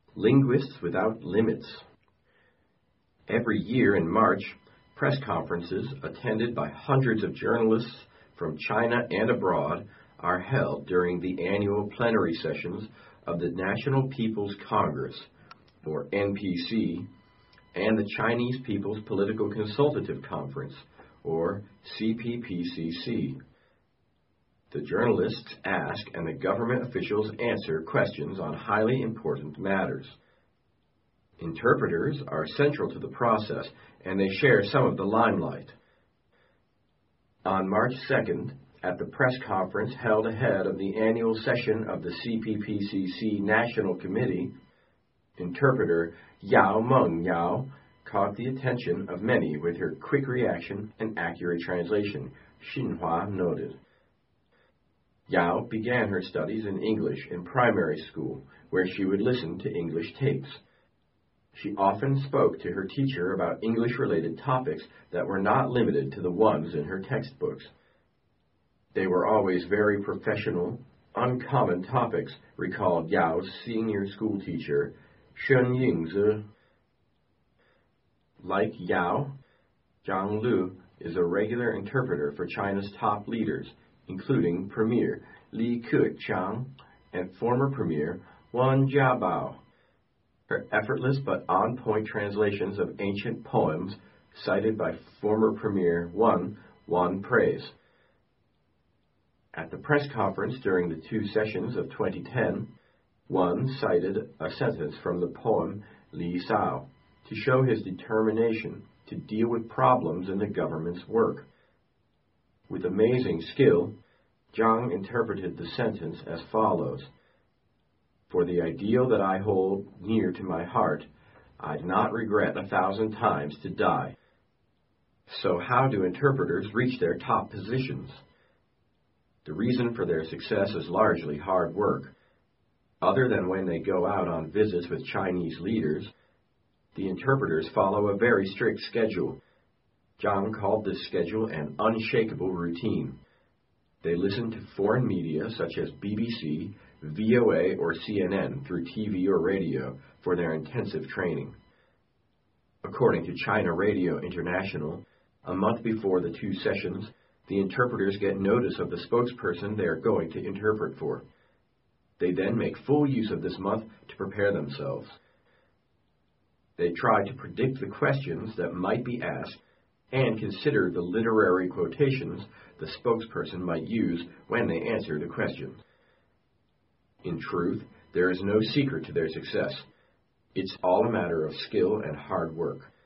Linguists Without Limits. Every year in March, press conferences attended by hundreds of journalists from China and abroad are held during the annual plenary sessions of the National People's Congress, or NPC, and the Chinese People's Political Consultative Conference, or CPPCC. The journalists ask and the government officials answer questions on highly important matters. Interpreters are central to the process, and they share some of the limelight. On March 2nd, at the press conference held ahead of the annual session of the CPPCC National Committee, interpreter Yao Meng Yao caught the attention of many with her quick reaction and accurate translation, Xinhua noted. Yao began her studies in English in primary school, where she would listen to English tapes. She often spoke to her teacher about English-related topics that were not limited to the ones in her textbooks. They were always very professional, uncommon topics, recalled Yao's senior school teacher, Shen Yingzi. Like Yao, Zhang Lu is a regular interpreter for China's top leaders, including Premier Li Keqiang and former Premier Wen Jiabao. Her effortless but on-point translations of ancient poems cited by former Premier Wen won praise. At the press conference during the two sessions of 2010, Wen cited a sentence from the poem Li Sao to show his determination to deal with problems in the government's work. With amazing skill, Zhang interpreted the sentence as follows: "For the ideal that I hold near to my heart, I'd not regret 1,000 times to die." So how do interpreters reach their top positions? The reason for their success is largely hard work. Other than when they go out on visits with Chinese leaders, the interpreters follow a very strict schedule. Zhang called this schedule an unshakable routine. They listen to foreign media such as BBC, VOA, or CNN through TV or radio for their intensive training. According to China Radio International, a month before the two sessions, the interpreters get notice of the spokesperson they are going to interpret for. They then make full use of this month to prepare themselves. They try to predict the questions that might be asked and consider the literary quotations the spokesperson might use when they answer the question. In truth, there is no secret to their success. It's all a matter of skill and hard work.